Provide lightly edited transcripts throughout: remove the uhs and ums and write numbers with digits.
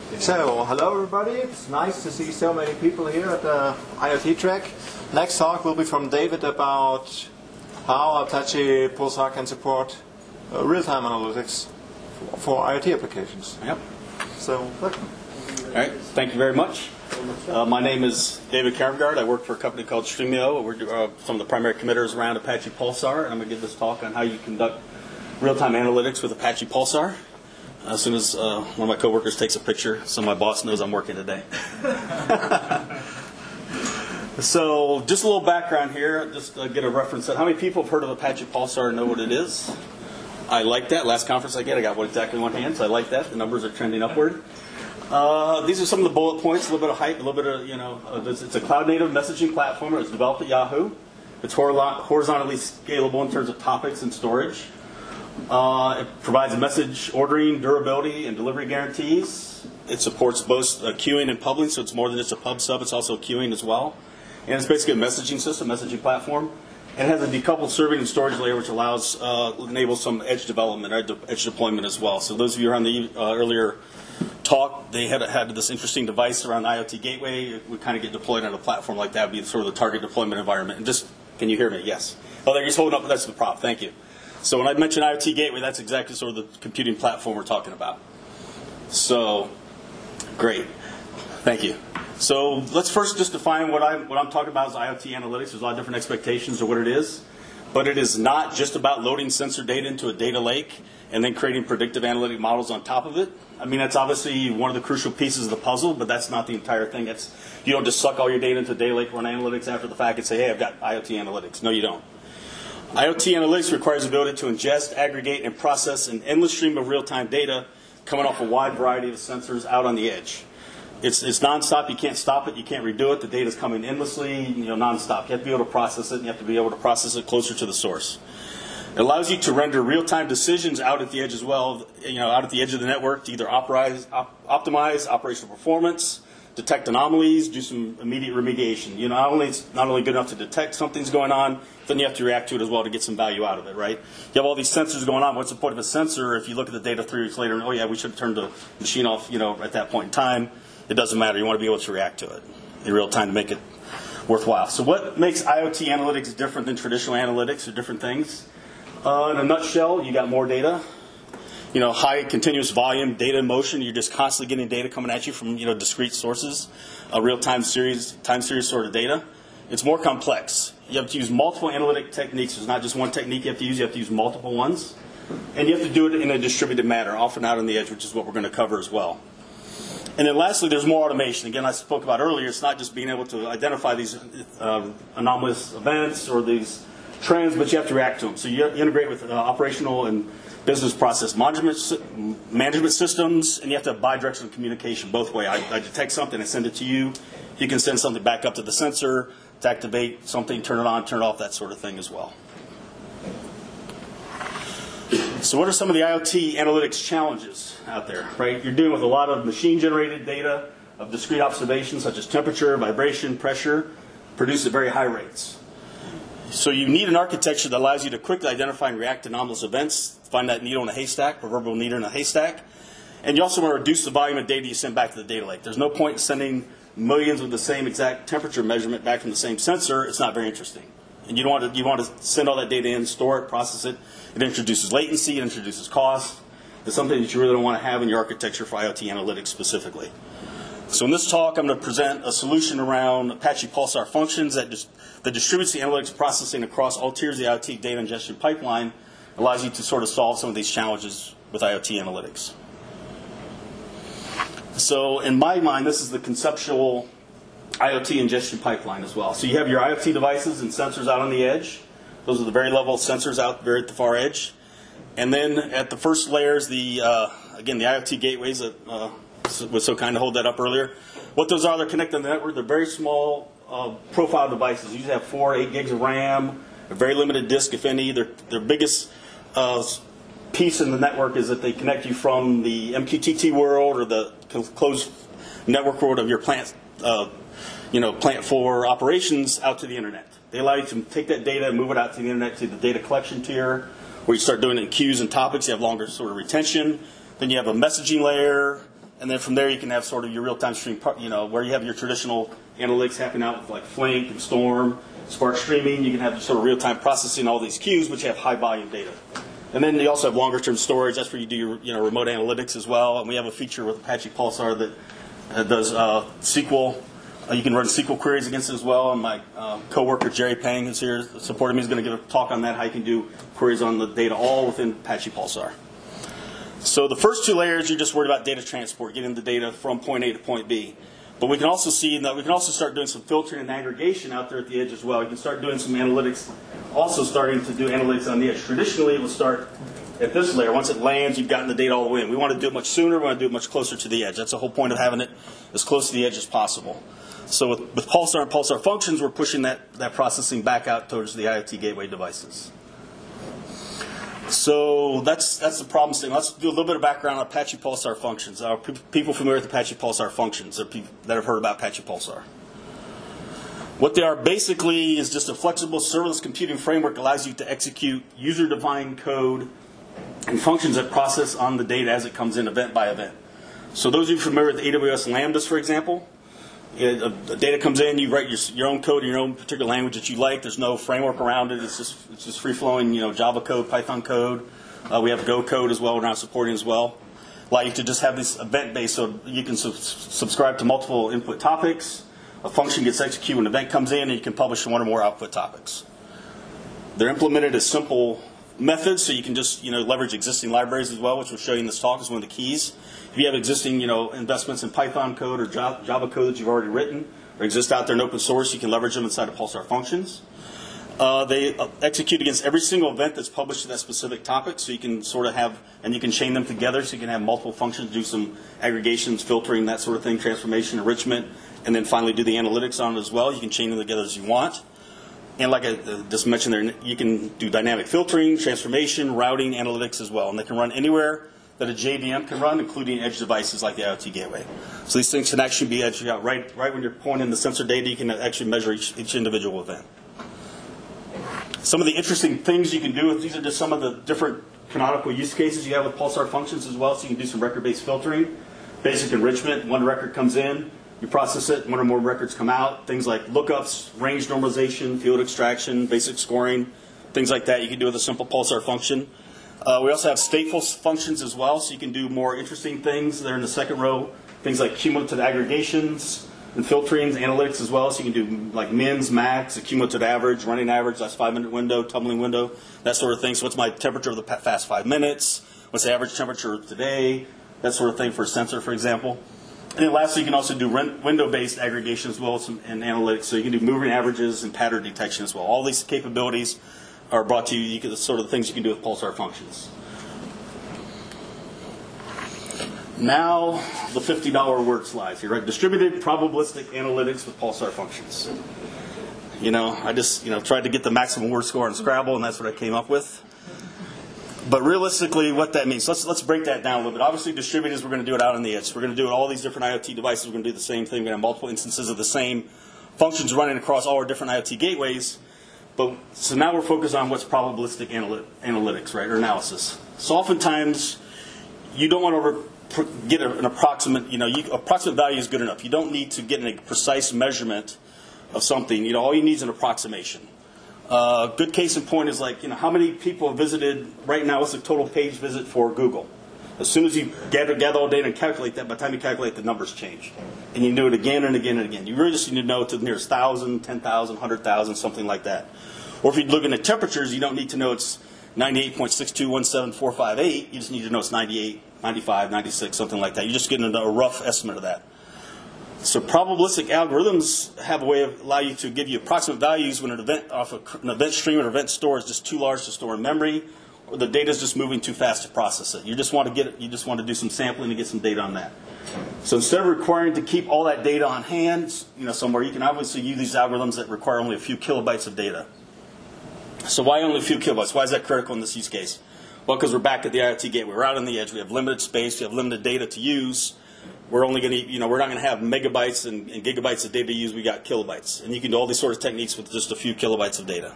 So, hello everybody, it's nice to see so many people here at the IoT track. Next talk will be from David about how Apache Pulsar can support real-time analytics for IoT applications. Yep. So, welcome. All right, thank you very much. My name is David Karamgard. I work for a company called Streamio. We're some of the primary committers around Apache Pulsar, and I'm going to give this talk on how you conduct real-time analytics with Apache Pulsar. As soon as one of my coworkers takes a picture, so my boss knows I'm working today. So, just a little background here, just to get a reference. How many people have heard of Apache Pulsar and know what it is? I like that. Last conference I got exactly one hand, so I like that. The numbers are trending upward. These are some of the bullet points, a little bit of hype, a little bit of, it's a cloud-native messaging platform. It was developed at Yahoo. It's horizontally scalable in terms of topics and storage. It provides message ordering, durability, and delivery guarantees. It supports both queuing and publishing, so it's more than just a pub sub, it's also queuing as well. And it's basically a messaging system, messaging platform. And it has a decoupled serving and storage layer, which enables some edge development, or edge deployment as well. So those of you who are on the earlier talk, they had this interesting device around the IoT gateway. It would kind of get deployed on a platform like that, would be sort of the target deployment environment. And just, can you hear me? Yes. Oh, they're just holding up, that's the prop, thank you. So when I mention IoT gateway, that's exactly sort of the computing platform we're talking about. So, great. Thank you. So let's first just define what I'm talking about as IoT analytics. There's a lot of different expectations of what it is. But it is not just about loading sensor data into a data lake and then creating predictive analytic models on top of it. I mean, that's obviously one of the crucial pieces of the puzzle, but that's not the entire thing. You don't just suck all your data into a data lake, run analytics after the fact, and say, hey, I've got IoT analytics. No, you don't. IoT analytics requires the ability to ingest, aggregate, and process an endless stream of real-time data coming off a wide variety of sensors out on the edge. It's nonstop. You can't stop it. You can't redo it. The data's coming endlessly, nonstop. You have to be able to process it, and you have to be able to process it closer to the source. It allows you to render real-time decisions out at the edge as well, out at the edge of the network to either optimize operational performance, detect anomalies, do some immediate remediation. It's not only good enough to detect something's going on, then you have to react to it as well to get some value out of it, right? You have all these sensors going on. What's the point of a sensor if you look at the data 3 weeks later and, oh yeah, we should have turned the machine off, at that point in time. It doesn't matter. You want to be able to react to it in real time to make it worthwhile. So what makes IoT analytics different than traditional analytics or different things? In a nutshell, you got more data. High continuous volume data in motion. You're just constantly getting data coming at you from discrete sources, time series sort of data. It's more complex. You have to use multiple analytic techniques. There's not just one technique you have to use. You have to use multiple ones, and you have to do it in a distributed manner, often out on the edge, which is what we're going to cover as well. And then lastly, there's more automation. Again, I spoke about earlier. It's not just being able to identify these anomalous events or these trends, but you have to react to them. So you integrate with operational and business process management systems, and you have to have bidirectional communication both ways. I detect something, I send it to you. You can send something back up to the sensor to activate something, turn it on, turn it off, that sort of thing as well. So what are some of the IoT analytics challenges out there, right? You're dealing with a lot of machine-generated data of discrete observations such as temperature, vibration, pressure, produced at very high rates. So you need an architecture that allows you to quickly identify and react to anomalous events, find that needle in a haystack, proverbial needle in a haystack. And you also want to reduce the volume of data you send back to the data lake. There's no point in sending millions of the same exact temperature measurement back from the same sensor. It's not very interesting. And you want to send all that data in, store it, process it. It introduces latency, it introduces cost. It's something that you really don't want to have in your architecture for IoT analytics specifically. So in this talk, I'm going to present a solution around Apache Pulsar functions that distributes the analytics processing across all tiers of the IoT data ingestion pipeline, allows you to sort of solve some of these challenges with IoT analytics. So in my mind, this is the conceptual IoT ingestion pipeline as well. So you have your IoT devices and sensors out on the edge. Those are the very level sensors out there at the far edge. And then at the first layers, again, the IoT gateways that was so kind to hold that up earlier. What those are, they're connected to the network. They're very small profile devices. You usually have 4 or 8 gigs of RAM, a very limited disk, if any. Their biggest piece in the network is that they connect you from the MQTT world or the closed network world of your plant, plant for operations out to the internet. They allow you to take that data and move it out to the internet to the data collection tier, where you start doing it in queues and topics. You have longer sort of retention. Then you have a messaging layer, And then from there, you can have sort of your real-time stream, where you have your traditional analytics happening out with like Flink and Storm, Spark Streaming. You can have sort of real-time processing all these queues, but you have high-volume data. And then you also have longer-term storage. That's where you do your remote analytics as well. And we have a feature with Apache Pulsar that does SQL. You can run SQL queries against it as well. And my coworker Jerry Pang, who's here supporting me, is going to give a talk on that, how you can do queries on the data all within Apache Pulsar. So the first two layers, you're just worried about data transport, getting the data from point A to point B. But we can also see that we can also start doing some filtering and aggregation out there at the edge as well. You can start doing some analytics, also starting to do analytics on the edge. Traditionally, it will start at this layer. Once it lands, you've gotten the data all the way in. We want to do it much sooner. We want to do it much closer to the edge. That's the whole point of having it as close to the edge as possible. So with Pulsar and Pulsar Functions, we're pushing that processing back out towards the IoT gateway devices. So that's the problem statement. Let's do a little bit of background on Apache Pulsar Functions. Are people familiar with Apache Pulsar Functions? Are people that have heard about Apache Pulsar? What they are basically is just a flexible serverless computing framework that allows you to execute user-defined code and functions that process on the data as it comes in event by event. So those of you familiar with AWS Lambdas, for example, the data comes in, you write your own code in your own particular language that you like. There's no framework around it. It's just free-flowing, Java code, Python code. We have Go code as well. We're now supporting as well. Allow you to just have this event-based, so you can subscribe to multiple input topics. A function gets executed when an event comes in, and you can publish one or more output topics. They're implemented as simple methods, so you can just leverage existing libraries as well, which we'll show you in this talk is one of the keys. If you have existing investments in Python code or Java code that you've already written or exist out there in open source, you can leverage them inside of Pulsar Functions. They execute against every single event that's published to that specific topic, so you can sort of have, and you can chain them together, so you can have multiple functions, do some aggregations, filtering, that sort of thing, transformation, enrichment, and then finally do the analytics on it as well. You can chain them together as you want. And like I just mentioned there, you can do dynamic filtering, transformation, routing, analytics as well. And they can run anywhere that a JVM can run, including edge devices like the IoT gateway. So these things can actually be edged out right when you're pointing the sensor data. You can actually measure each individual event. Some of the interesting things you can do, these are just some of the different canonical use cases you have with Pulsar Functions as well. So you can do some record-based filtering, basic enrichment. One record comes in, you process it, one or more records come out. Things like lookups, range normalization, field extraction, basic scoring, things like that you can do with a simple Pulsar function. We also have stateful functions as well, so you can do more interesting things. They're in the second row, things like cumulative aggregations and filterings, analytics as well. So you can do like mins, max, a cumulative average, running average, last 5-minute window, tumbling window, that sort of thing. So what's my temperature of the past 5 minutes? What's the average temperature of today? That sort of thing for a sensor, for example. And then lastly, you can also do window-based aggregation as well and analytics. So you can do moving averages and pattern detection as well. All these capabilities are brought to you. The sort of things you can do with Pulsar Functions. Now, the $50 word slides here, right? Distributed probabilistic analytics with Pulsar Functions. I just tried to get the maximum word score in Scrabble, and that's what I came up with. But realistically, what that means, let's break that down a little bit. Obviously, distributed is we're going to do it out on the edge. We're going to do it all these different IoT devices. We're going to do the same thing. We're going to have multiple instances of the same functions running across all our different IoT gateways. So now we're focused on what's probabilistic analytics, right, or analysis. So oftentimes, you don't want to get an approximate, approximate value is good enough. You don't need to get a precise measurement of something. All you need is an approximation. Good case in point is like, how many people have visited right now, what's the total page visit for Google? As soon as you gather all data and calculate that, by the time you calculate, the numbers change. And you do it again and again and again. You really just need to know to the nearest 1,000, 10,000, 100,000, something like that. Or if you're looking at temperatures, you don't need to know it's 98.6217458. You just need to know it's 98, 95, 96, something like that. You're just getting a rough estimate of that. So probabilistic algorithms have a way of allow you to give you approximate values when an event off an event stream or an event store is just too large to store in memory, or the data is just moving too fast to process it. You just want to do some sampling to get some data on that. So instead of requiring to keep all that data on hand, somewhere, you can obviously use these algorithms that require only a few kilobytes of data. So why only a few kilobytes? Why is that critical in this use case? Well, because we're back at the IoT gateway. We're out on the edge. We have limited space. We have limited data to use. We're only going to, we're not going to have megabytes and gigabytes of data to use. We got kilobytes, and you can do all these sort of techniques with just a few kilobytes of data.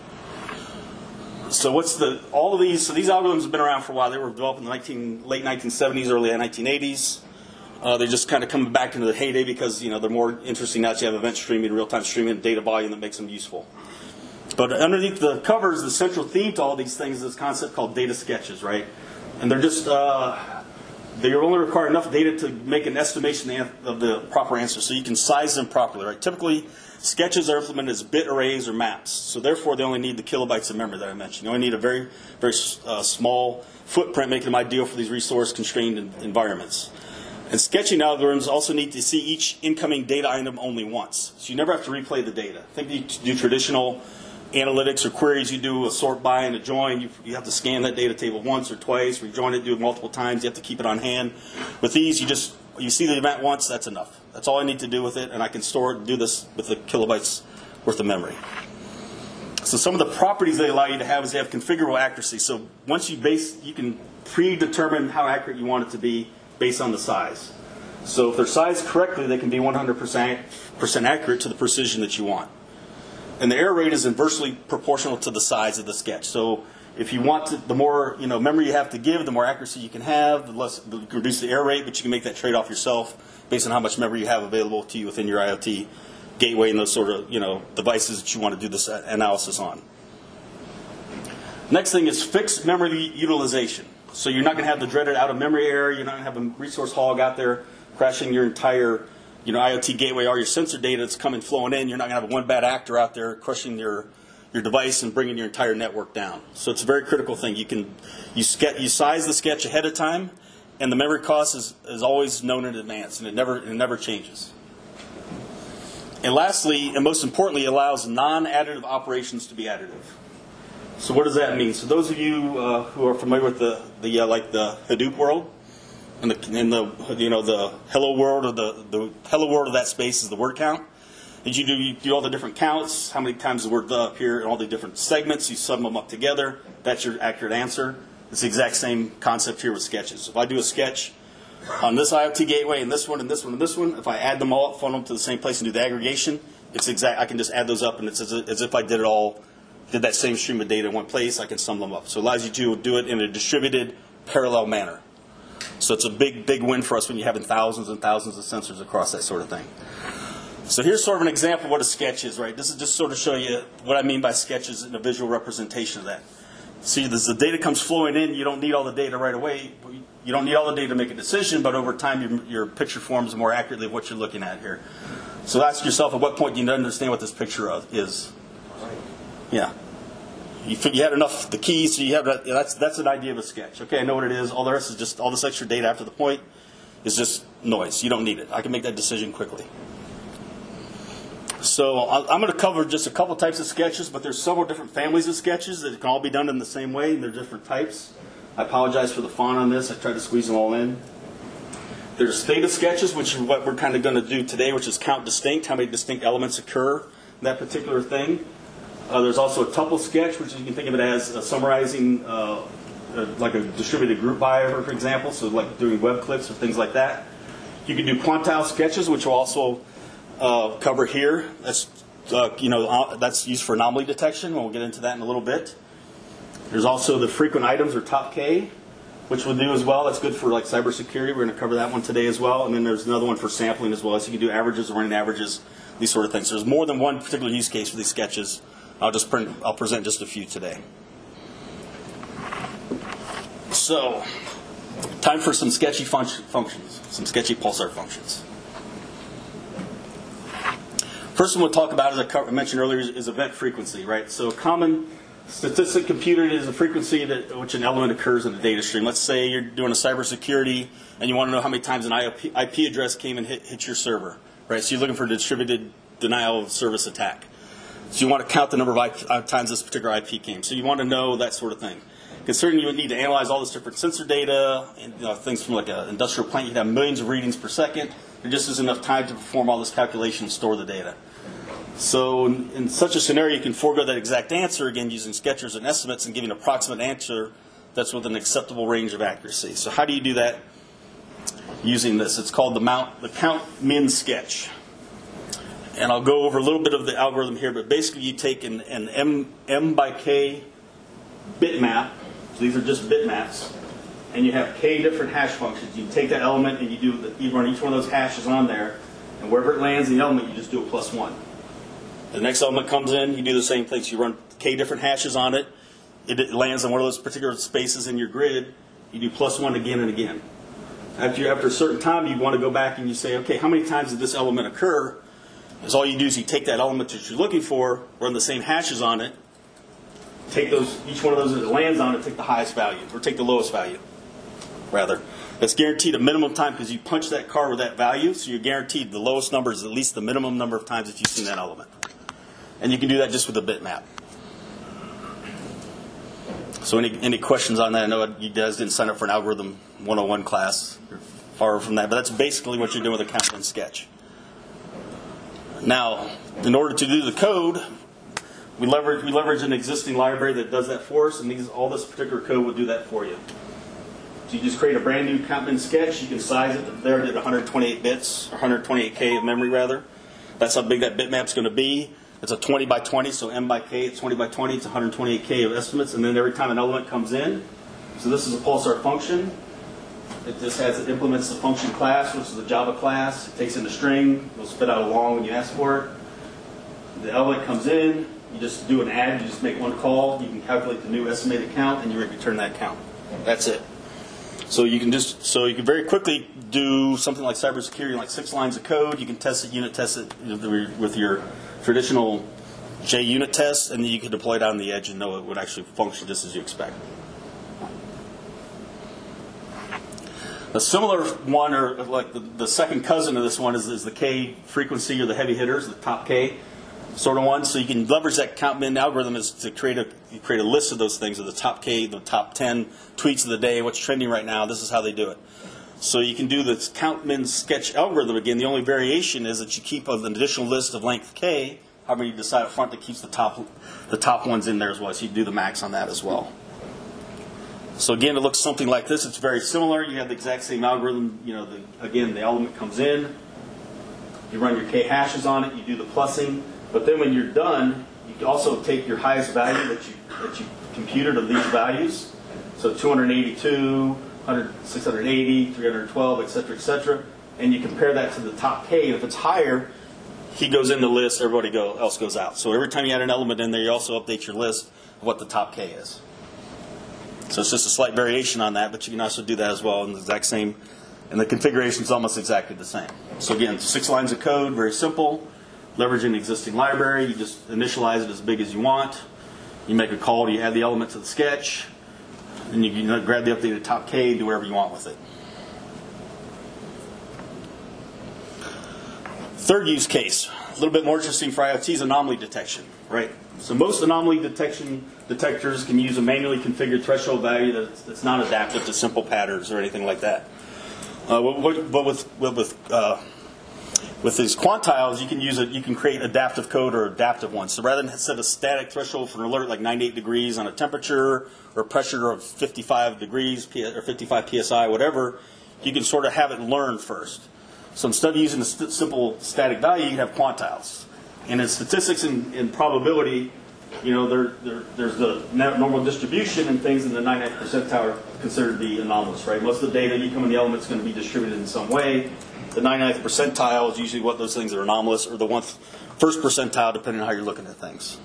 So all of these? So these algorithms have been around for a while. They were developed in the late 1970s, early 1980s. They just kind of come back into the heyday because they're more interesting now that you have event streaming, real-time streaming, data volume that makes them useful. But underneath the covers, the central theme to all these things is this concept called data sketches, right? And they're just, they only require enough data to make an estimation of the proper answer, so you can size them properly, right? Typically, sketches are implemented as bit arrays or maps, so therefore they only need the kilobytes of memory that I mentioned. You only need a very, very small footprint, making them ideal for these resource-constrained environments. And sketching algorithms also need to see each incoming data item only once, so you never have to replay the data. Think you do traditional analytics or queries, you do a sort by and a join, you have to scan that data table once or twice, rejoin it, do it multiple times, you have to keep it on hand. With these, you see the event once, that's enough. That's all I need to do with it, and I can store it and do this with the kilobytes worth of memory. So some of the properties they allow you to have is they have configurable accuracy. So once you can predetermine how accurate you want it to be based on the size. So if they're sized correctly, they can be 100% accurate to the precision that you want. And the error rate is inversely proportional to the size of the sketch. So if you want to, the more memory you have to give, the more accuracy you can have, the less you can reduce the error rate, but you can make that trade-off yourself based on how much memory you have available to you within your IoT gateway and those sort of devices that you want to do this analysis on. Next thing is fixed memory utilization. So you're not going to have the dreaded out-of-memory error. You're not going to have a resource hog out there crashing your entire IoT gateway, all your sensor data that's coming flowing in. You're not going to have one bad actor out there crushing your device and bringing your entire network down. So it's a very critical thing. You size the sketch ahead of time, and the memory cost is always known in advance, and it never changes. And lastly, and most importantly, it allows non-additive operations to be additive. So what does that mean? So those of you who are familiar with the Hadoop world, and the hello world, or the hello world of that space is the word count. And you do all the different counts, how many times the word the appear in all the different segments, you sum them up together, that's your accurate answer. It's the exact same concept here with sketches. If I do a sketch on this IoT gateway and this one and this one and this one, if I add them all up, funnel them to the same place and do the aggregation, I can just add those up, and it's as if I did that same stream of data in one place. I can sum them up. So it allows you to do it in a distributed, parallel manner. So it's a big, big win for us when you're having thousands and thousands of sensors across that sort of thing. So here's sort of an example of what a sketch is, right? This is just sort of show you what I mean by sketches and a visual representation of that. See, as the data comes flowing in, you don't need all the data right away. You don't need all the data to make a decision, but over time your picture forms more accurately of what you're looking at here. So ask yourself, at what point do you understand what this picture is? Yeah. You had enough the keys, so you have that's an idea of a sketch. Okay, I know what it is. All the rest is just all this extra data after the point is just noise. You don't need it. I can make that decision quickly. So I'm going to cover just a couple types of sketches, but there's several different families of sketches that can all be done in the same way, and they're different types. I apologize for the font on this. I tried to squeeze them all in. There's theta sketches, which is what we're kind of going to do today, which is count distinct, how many distinct elements occur in that particular thing. There's also a tuple sketch, which you can think of it as summarizing like a distributed group by, for example, so like doing web clips or things like that. You can do quantile sketches, which will also cover here. That's used for anomaly detection. We'll get into that in a little bit. There's also the frequent items, or top K, which we'll do as well. That's good for like cybersecurity. We're going to cover that one today as well. And then there's another one for sampling as well. So you can do averages, running averages, these sort of things. So there's more than one particular use case for these sketches. I'll present just a few today. So, time for some sketchy functions, some sketchy pulsar functions. First one we'll talk about, as I mentioned earlier, is event frequency, right? So a common statistic computed is a frequency at which an element occurs in a data stream. Let's say you're doing a cybersecurity and you want to know how many times an IP address came and hit your server, right? So you're looking for a distributed denial of service attack. So you want to count the number of times this particular IP came. So you want to know that sort of thing. Considering you would need to analyze all this different sensor data, and things from like an industrial plant, you'd have millions of readings per second. There just isn't enough time to perform all this calculation and store the data. So in such a scenario, you can forego that exact answer, again, using sketchers and estimates and giving an approximate answer that's within an acceptable range of accuracy. So how do you do that? Using this. It's called the count min sketch. And I'll go over a little bit of the algorithm here, but basically you take an M by K bitmap, so these are just bitmaps, and you have k different hash functions. You take that element and you run each one of those hashes on there, and wherever it lands in the element, you just do a +1. The next element comes in, you do the same thing. So you run k different hashes on it. It lands on one of those particular spaces in your grid. You do +1 again and again. After a certain time, you want to go back and you say, okay, how many times did this element occur? Because all you do is you take that element that you're looking for, run the same hashes on it, take those, each one of those that it lands on, and take the highest value, or take the lowest value, rather. That's guaranteed a minimum time because you punch that card with that value, so you're guaranteed the lowest number is at least the minimum number of times that you've seen that element. And you can do that just with a bitmap. So any questions on that? I know you guys didn't sign up for an algorithm 101 class. You're far from that, but that's basically what you're doing with a count in Sketch. Now, in order to do the code, we leverage an existing library that does that for us, and all this particular code will do that for you. So you just create a brand new count in Sketch. You can size it there to 128 bits, or 128K of memory rather. That's how big that bitmap's going to be. It's a 20 by 20, so M by K, it's 20 by 20, it's 128K of estimates, and then every time an element comes in, so this is a pulsar function. It implements the function class, which is a Java class. It takes in the string, it'll spit out a long when you ask for it. The element comes in, you just do an add, you just make one call, you can calculate the new estimated count, and you return that count. That's it. So you can very quickly do something like cybersecurity, like 6 lines of code. You can test it, unit test it with your traditional JUnit test, and then you can deploy it on the edge and know it would actually function just as you expect. A similar one, or like the second cousin of this one, is the K frequency, or the heavy hitters, the top K sort of one. So you can leverage that count min algorithm is to create a list of those things, of the top K, the top 10 tweets of the day, what's trending right now. This is how they do it. So you can do the count min sketch algorithm again. The only variation is that you keep an additional list of length K. However, you decide up front that keeps the top ones in there as well. So you do the max on that as well. So again, it looks something like this. It's very similar. You have the exact same algorithm. Again, the element comes in. You run your K hashes on it. You do the plussing. But then when you're done, you also take your highest value that you computed of these values. So 282, 680, 312, etc., and you compare that to the top K. And if it's higher, he goes in the list. Everybody else goes out. So every time you add an element in there, you also update your list of what the top K is. So it's just a slight variation on that, but you can also do that as well in the exact same, and the configuration is almost exactly the same. So again, 6 lines of code, very simple. Leveraging an existing library, you just initialize it as big as you want. You make a call, you add the element to the sketch, and you can grab the updated top K, do whatever you want with it. Third use case, a little bit more interesting for IoT, is anomaly detection, right? So most anomaly detectors can use a manually configured threshold value that's not adaptive to simple patterns or anything like that. But with these quantiles, you can create adaptive code or adaptive ones. So rather than set a static threshold for an alert like 98 degrees on a temperature or pressure of 55 degrees or 55 psi, whatever, you can sort of have it learn first. So instead of using a simple static value, you have quantiles. And in statistics and probability, there's the normal distribution and things in the 99th percentile are considered to be anomalous, right? Most of the data you come in the element is going to be distributed in some way. The 99th percentile is usually what those things are anomalous, or the first percentile, depending on how you're looking at things.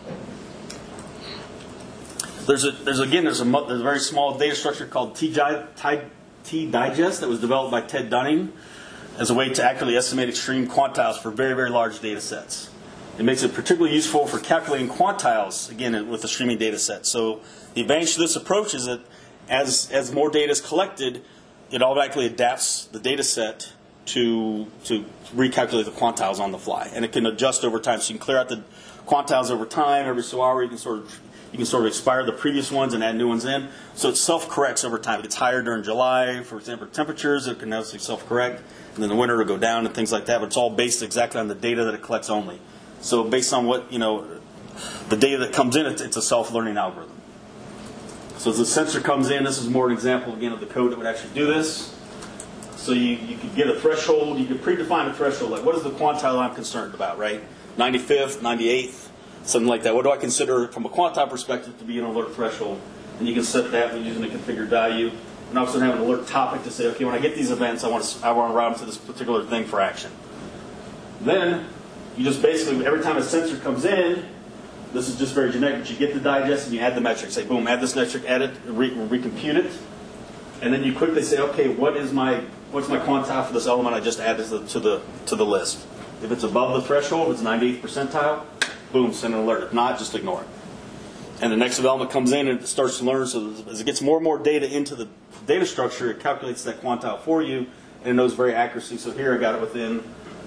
There's a very small data structure called T-Digest that was developed by Ted Dunning as a way to accurately estimate extreme quantiles for very, very large data sets. It makes it particularly useful for calculating quantiles, again, with a streaming data set. So the advantage to this approach is that as more data is collected, it automatically adapts the data set to recalculate the quantiles on the fly. And it can adjust over time. So you can clear out the quantiles over time. Every so often, you can sort of expire the previous ones and add new ones in. So it self-corrects over time. If it's higher during July, for example, temperatures, it can now self-correct. And then the winter will go down and things like that. But it's all based exactly on the data that it collects only. So based on what, the data that comes in, it's a self-learning algorithm. So as the sensor comes in, this is more an example, again, of the code that would actually do this. So you could get a threshold, you could predefine a threshold, like what is the quantile I'm concerned about, right? 95th, 98th, something like that. What do I consider from a quantile perspective to be an alert threshold? And you can set that using a configured value. and also have an alert topic to say, okay, when I get these events, I want to route them to this particular thing for action. Then you just basically, every time a sensor comes in, this is just very generic, but you get the digest and you add the metric. Say, boom, add this metric, add it, recompute it, and then you quickly say, okay, what's my quantile for this element I just added to the list? If it's above the threshold, if it's 98th percentile, boom, send an alert. If not, just ignore it. And the next element comes in and it starts to learn. So as it gets more and more data into the data structure, it calculates that quantile for you, and it knows very accuracy. So here I got it within,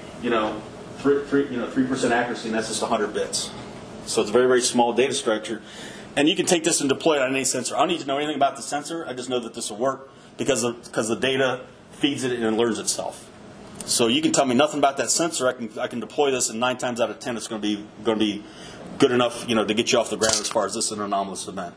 3% accuracy, and that's just 100 bits. So it's a very, very small data structure. And you can take this and deploy it on any sensor. I don't need to know anything about the sensor. I just know that this will work because the data feeds it and it learns itself. So you can tell me nothing about that sensor. I can deploy this, and 9 times out of 10, it's going to be good enough, to get you off the ground as far as this is an anomalous event.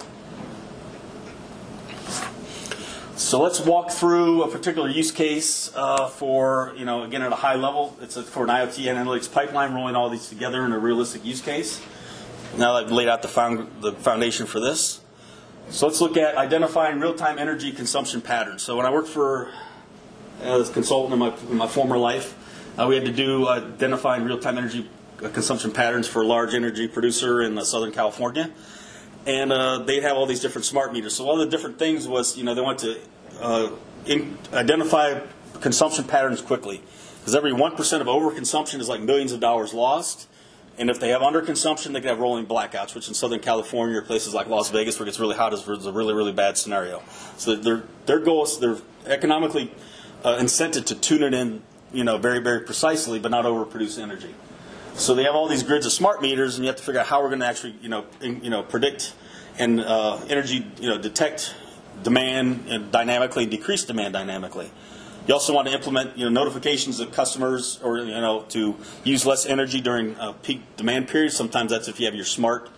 So let's walk through a particular use case for, again, at a high level. It's for an IoT analytics pipeline, rolling all these together in a realistic use case. Now that I've laid out the foundation for this. So let's look at identifying real-time energy consumption patterns. So when I worked for as a consultant in my former life, we had to do identifying real-time energy consumption patterns for a large energy producer in Southern California. And they'd have all these different smart meters. So one of the different things was, they want to identify consumption patterns quickly. Because every 1% of overconsumption is like millions of dollars lost. And if they have underconsumption, they can have rolling blackouts, which in Southern California or places like Las Vegas where it gets really hot is a really, really bad scenario. So their goal is they're economically incented to tune it in, very, very precisely, but not overproduce energy. So they have all these grids of smart meters, and you have to figure out how we're going to actually, predict and energy, detect demand and dynamically, decrease demand dynamically. You also want to implement, notifications of customers, or to use less energy during peak demand periods. Sometimes that's if you have your smart,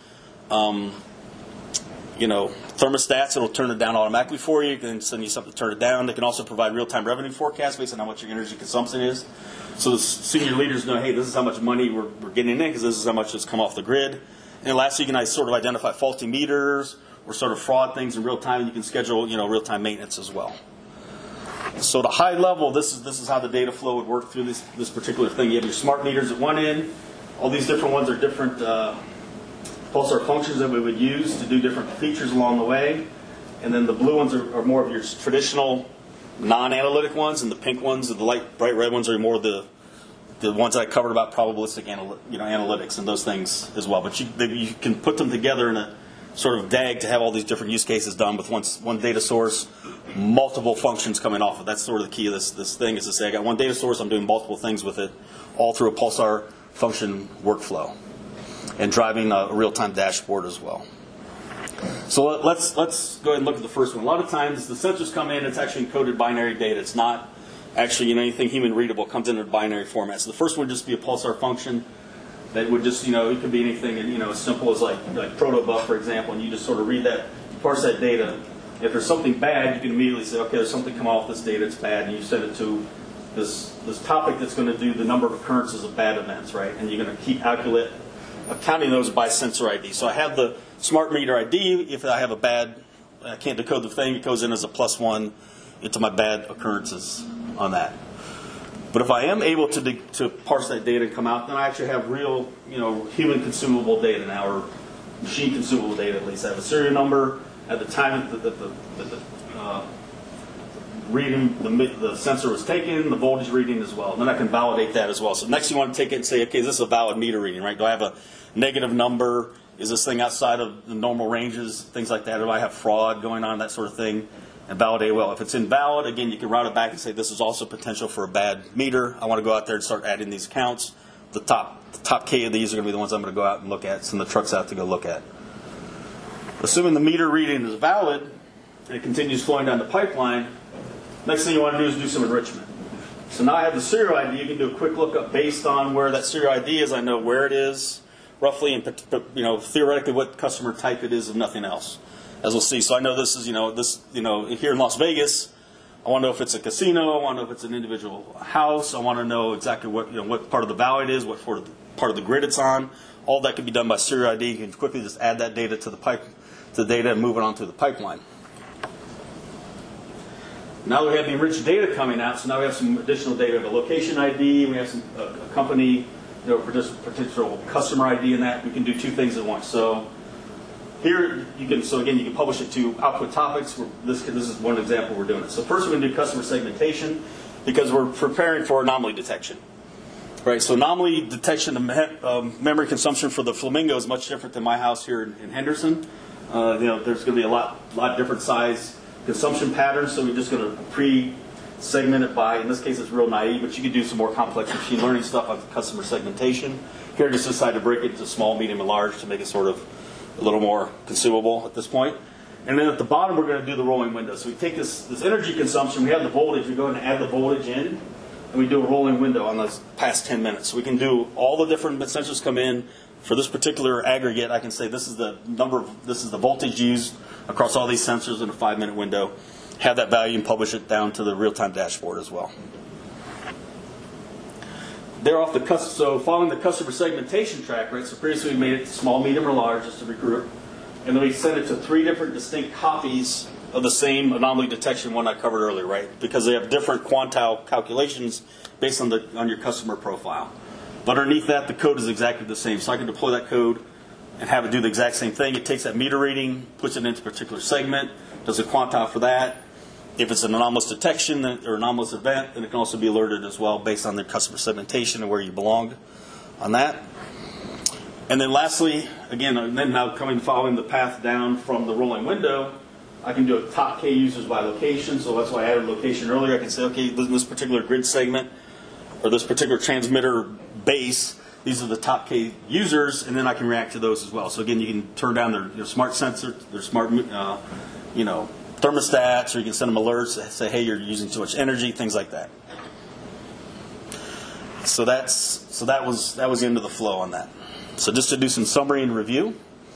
thermostats. It'll turn it down automatically for you. It can send you something to turn it down. They can also provide real-time revenue forecasts based on how much your energy consumption is. So the senior leaders know, hey, this is how much money we're getting in because this is how much has come off the grid. And lastly, you can sort of identify faulty meters or sort of fraud things in real time. You can schedule, real-time maintenance as well. So at a high level, this is how the data flow would work through this particular thing. You have your smart meters at one end. All these different ones are different pulsar functions that we would use to do different features along the way. And then the blue ones are more of your traditional non-analytic ones, and the pink ones, the light bright red ones, are more the ones that I covered about probabilistic analytics and those things as well. But you can put them together in a sort of DAG to have all these different use cases done with one data source, multiple functions coming off of it. That's sort of the key of this thing, is to say I got one data source, I'm doing multiple things with it, all through a pulsar function workflow, and driving a real-time dashboard as well. So let's go ahead and look at the first one. A lot of times the sensors come in, it's actually encoded binary data. It's not actually anything human readable. It comes in a binary format. So the first one would just be a pulsar function that would just, it could be anything, as simple as like protobuf, for example, and you just sort of read that, parse that data. If there's something bad, you can immediately say, okay, there's something coming off this data, it's bad, and you send it to this topic that's going to do the number of occurrences of bad events, right? And you're going to keep counting those by sensor ID. So I have the smart meter ID. If I have I can't decode the thing, it goes in as a +1 into my bad occurrences on that. But if I am able to parse that data and come out, then I actually have real, human consumable data now, or machine consumable data at least. I have a serial number at the time that the reading, the sensor was taken, the voltage reading as well. And then I can validate that as well. So next you want to take it and say, okay, is this a valid meter reading, right? Do I have a negative number? Is this thing outside of the normal ranges? Things like that. Do I have fraud going on, that sort of thing? And validate well. If it's invalid, again, you can route it back and say this is also potential for a bad meter. I want to go out there and start adding these counts. The top K of these are going to be the ones I'm going to go out and look at, send the trucks out to go look at. Assuming the meter reading is valid and it continues flowing down the pipeline, next thing you want to do is do some enrichment. So now I have the serial ID. You can do a quick lookup based on where that serial ID is. I know where it is roughly, and theoretically what customer type it is, if nothing else, as we'll see. So I know this is here in Las Vegas. I want to know if it's a casino. I want to know if it's an individual house. I want to know exactly what part of the valley it is, what part of the grid it's on. All that can be done by serial ID. You can quickly just add that data to the data and move it onto the pipeline. Now we have the enriched data coming out, so now we have some additional data. We have a location ID, we have some a company, potential customer ID in that. We can do two things at once. So here you can, so again, you can publish it to output topics. This is one example we're doing it. So first we're going to do customer segmentation because we're preparing for anomaly detection. Right, so anomaly detection of memory consumption for the Flamingo is much different than my house here in Henderson. There's going to be a lot different size consumption patterns, so we're just going to pre-segment it by, in this case it's real naive, but you could do some more complex machine learning stuff like customer segmentation. Here I just decided to break it into small, medium, and large to make it sort of a little more consumable at this point. And then at the bottom we're going to do the rolling window. So we take this energy consumption, we have the voltage, we go ahead and add the voltage in, and we do a rolling window on those past 10 minutes. So we can do all the different sensors come in. For this particular aggregate, I can say this is the voltage used across all these sensors in a 5-minute window. Have that value and publish it down to the real-time dashboard as well. So following the customer segmentation track, right? So previously we made it small, medium, or large just to regroup, and then we sent it to 3 different distinct copies of the same anomaly detection one I covered earlier, right? Because they have different quantile calculations based on your customer profile. But underneath that, the code is exactly the same. So I can deploy that code and have it do the exact same thing. It takes that meter reading, puts it into a particular segment, does a quantile for that. If it's an anomalous detection or anomalous event, then it can also be alerted as well based on the customer segmentation and where you belong on that. And then lastly, again, now following the path down from the rolling window, I can do a top K users by location. So that's why I added location earlier. I can say, okay, this particular grid segment or this particular transmitter base, these are the top K users, and then I can react to those as well. So again, you can turn down their smart sensor, their smart thermostats, or you can send them alerts that say, hey, you're using too much energy, things like that. So that was the end of the flow on that. So just to do some summary and review.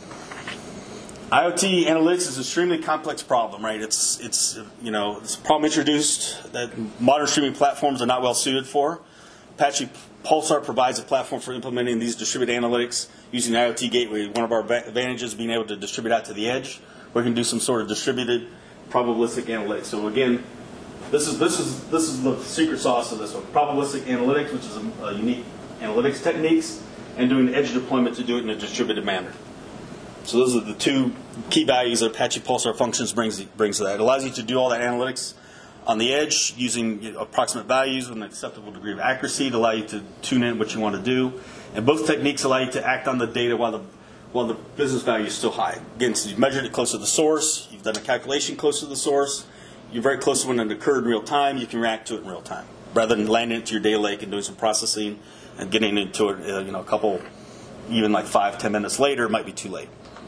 IoT analytics is an extremely complex problem, right? It's a problem introduced that modern streaming platforms are not well suited for. Apache Pulsar provides a platform for implementing these distributed analytics using IoT Gateway. One of our advantages is being able to distribute out to the edge. We can do some sort of distributed probabilistic analytics. So again, this is the secret sauce of this one. Probabilistic analytics, which is a unique analytics techniques, and doing edge deployment to do it in a distributed manner. So those are the 2 key values that Apache Pulsar Functions brings to that. It allows you to do all that analytics on the edge using approximate values with an acceptable degree of accuracy to allow you to tune in what you want to do. And both techniques allow you to act on the data while the business value is still high. Again, so you've measured it close to the source, you've done a calculation close to the source, you're very close to when it occurred in real time, you can react to it in real time. Rather than landing into your data lake and doing some processing and getting into it a couple, even like 5-10 minutes later, it might be too late.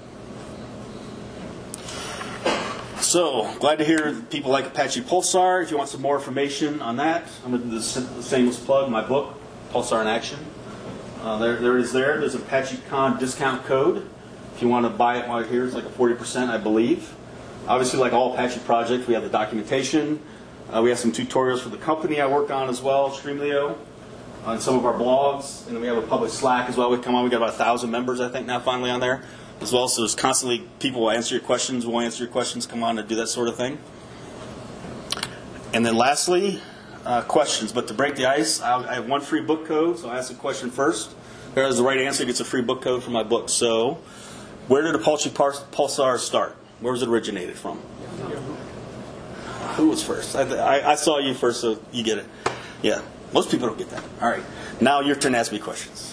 So, glad to hear people like Apache Pulsar. If you want some more information on that, I'm going to do the shameless plug, my book, Pulsar in Action. There it is there. There's an ApacheCon discount code. If you want to buy it while you're here, it's like a 40%, I believe. Obviously, like all Apache projects, we have the documentation. We have some tutorials for the company I work on as well, Streamlio, on some of our blogs. And then we have a public Slack as well. We got about 1,000 members, I think, now finally on there as well. So there's constantly people will answer your questions, come on and do that sort of thing. And then lastly, questions. But to break the ice, I have 1 free book code, so I ask the question first. Whoever has the right answer gets a free book code for my book. So where did Apache Pulsar start? Where was it originated from? Who was first? I saw you first, so you get it. Yeah, most people don't get that. All right, now your turn to ask me questions.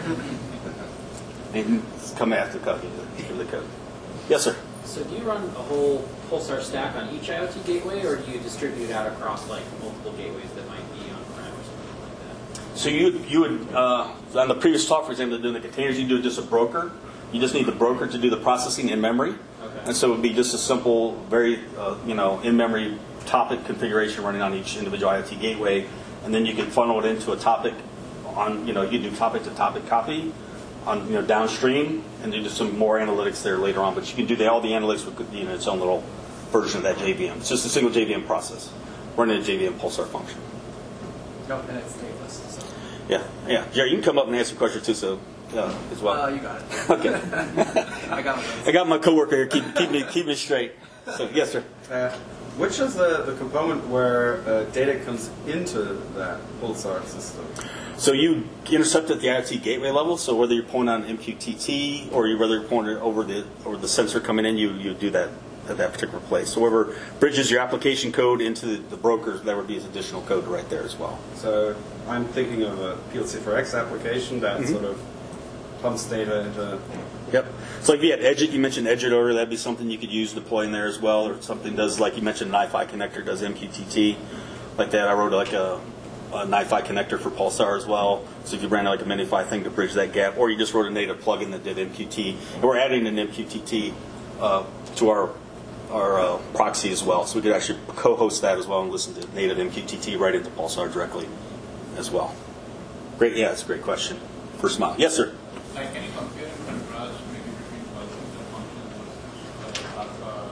And come after the code. Yes, sir. So do you run a whole Pulsar stack on each IoT gateway, or do you distribute it out across like multiple gateways that might be on-prem or something like that? So you would, on the previous talk, for example, doing the containers, you do just a broker. You just need the broker to do the processing in memory. Okay. And so it would be just a simple, very, in-memory topic configuration running on each individual IoT gateway. And then you can funnel it into a topic on, you can do topic-to-topic copy on, downstream, and do some more analytics there later on. But you can do all the analytics with its own little version of that JVM. It's just a single JVM process running a JVM Pulsar function. No, and it's stateless. So. Yeah. You can come up and ask a question too, so as well. You got it. Okay. I got it. I got my coworker here. Keep me straight. So yes, sir. Which is the component where data comes into that Pulsar system? So you intercept at the IoT gateway level. So whether you're pointing on MQTT or whether you're pointing over the sensor coming in, you do that at that particular place. So whoever bridges your application code into the brokers, that would be his additional code right there as well. So I'm thinking of a PLC4X application that sort of pumps data into. Yep. So like if you had Edgit, you mentioned Edgit order, that'd be something you could use deploy in there as well, or something does, like you mentioned, NiFi connector does MQTT, like that. I wrote like a NiFi connector for Pulsar as well. So if you ran like a MiniFi thing to bridge that gap, or you just wrote a native plugin that did MQT, and we're adding an MQTT to our proxy as well, so we could actually co-host that as well and listen to native MQTT right into Pulsar directly as well. Great, yeah, that's a great question. First mile. Yes, sir. Like, can you compare and contrast maybe between functions and functions versus alpha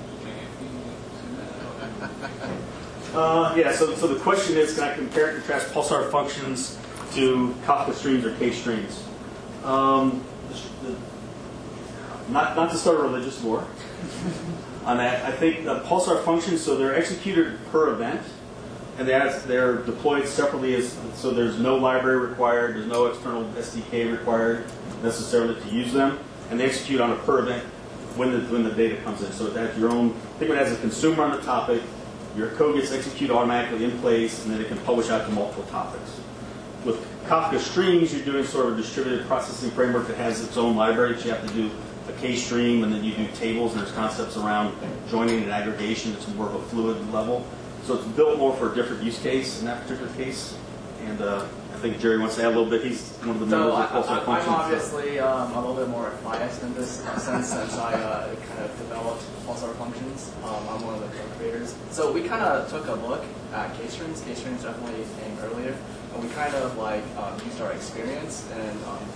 streams? Yeah, so the question is, can I compare and contrast Pulsar functions to Kafka streams or K streams? Not to start a religious war on that. I think Pulsar functions, so they're executed per event, and they're deployed separately. So there's no library required, there's no external SDK required necessarily to use them, and they execute on a per event when the data comes in. So it has your own, think of it as a consumer on the topic, your code gets executed automatically in place, and then it can publish out to multiple topics. With Kafka streams, you're doing sort of a distributed processing framework that has its own libraries. You have to do a K-stream, and then you do tables, and there's concepts around joining and aggregation. It's more of a fluid level. So it's built more for a different use case in that particular case. And I think Jerry wants to add a little bit. He's one of the members of Pulsar Functions. I'm obviously a little bit more biased in this sense since I kind of developed Pulsar Functions. I'm one of the co-creators. So we kind of took a look at K-streams. K-streams definitely came earlier. And we kind of used our experience, and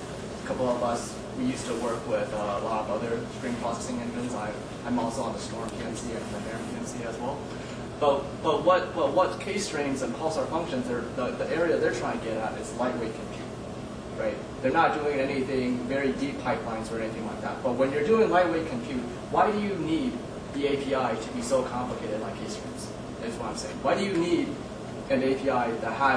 a couple of us, we used to work with a lot of other stream processing engines. I'm also on the Storm PNC and the Baron PNC as well. But what K-streams and Pulsar functions, the area they're trying to get at is lightweight compute, right? They're not doing anything very deep pipelines or anything like that. But when you're doing lightweight compute, why do you need the API to be so complicated like K-streams? Is what I'm saying. Why do you need an API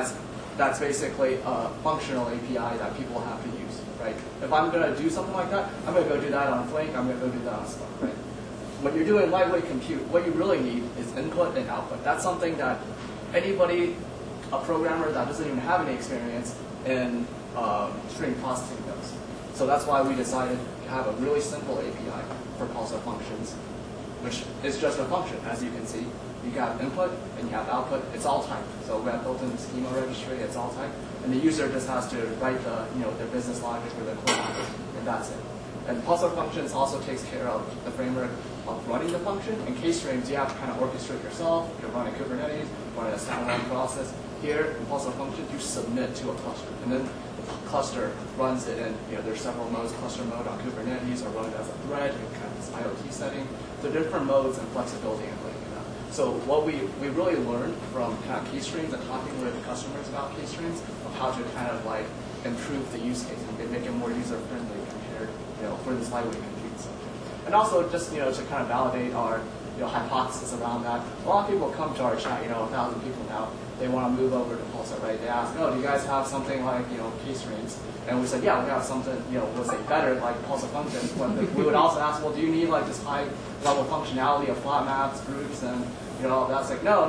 that's basically a functional API that people have to use, right? If I'm going to do something like that, I'm going to go do that on Flink, I'm going to go do that on Spark, right? When you're doing lightweight compute, what you really need is input and output. That's something that anybody, a programmer that doesn't even have any experience in stream processing does. So that's why we decided to have a really simple API for Pulsar functions, which is just a function, as you can see. You have input and you have output. It's all typed. So we have built-in schema registry. It's all typed, and the user just has to write their business logic or their core logic, and that's it. And Pulsar functions also takes care of the framework of running the function. In K-streams, you have to kind of orchestrate yourself. You're running Kubernetes, running a standalone process. Here in Pulsar functions, you submit to a cluster, and then the cluster runs it. And there's several modes: cluster mode on Kubernetes, or run it as a thread in kind of this IoT setting. So different modes and flexibility in breaking it up. So what we really learned from kind of K-streams and talking with customers about K-streams of how to kind of improve the use case and make it more user-friendly compared, for this lightweight compute subject. And also just, to kind of validate our, hypothesis around that. A lot of people come to our chat, 1,000 people now, they want to move over to Pulsar, right? They ask, do you guys have something like, K-streams? And we said, yeah, we have something, we'll say better, like Pulsar functions. But we would also ask, well, do you need this high-level functionality of flat maps, groups, and that's no,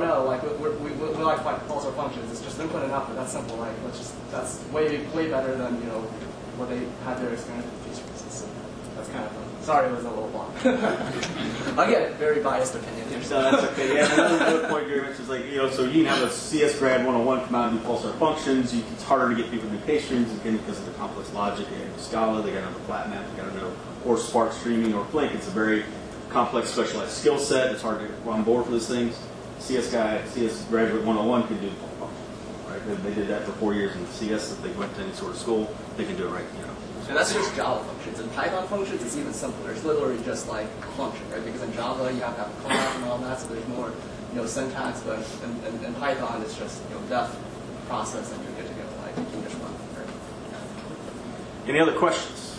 we like Pulsar functions. It's just input and output. That's simple. That's way better than what they had their experience with K-streams. So that's kind of fun. Sorry, it was a little long. Again, very biased opinion here. So that's okay. Yeah, another point Gary mentioned is so you can have a CS grad 101 come out and do Pulsar functions. It's harder to get people to do K-streams again because of the complex logic. They got to know Scala, they got to know the flat map, they got to know or Spark streaming or Flink. It's a very complex, specialized skill set. It's hard to get on board for these things. CS graduate 101 can do Pulsar functions, right? They did that for 4 years in CS. If they went to any sort of school, they can do it right. And that's just Java functions. In Python functions, it's even simpler. It's literally just like a function, right? Because in Java, you have to have a class and all that, so there's more, syntax. But in Python, it's just, def, process, and you're good to go. You can just run. Right? Any other questions?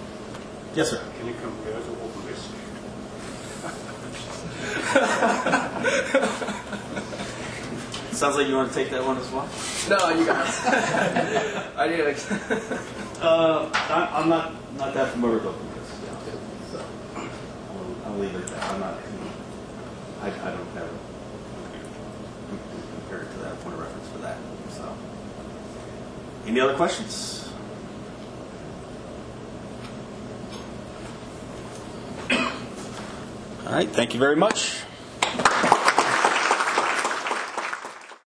Yes, sir. Can you compare to OpenRISC? Sounds like you want to take that one as well. No, you guys. I need to. I'm not that familiar with OpenGIS, so I'll leave it at that. I'm not. I don't have compared to that point of reference for that. So, any other questions? All right. Thank you very much.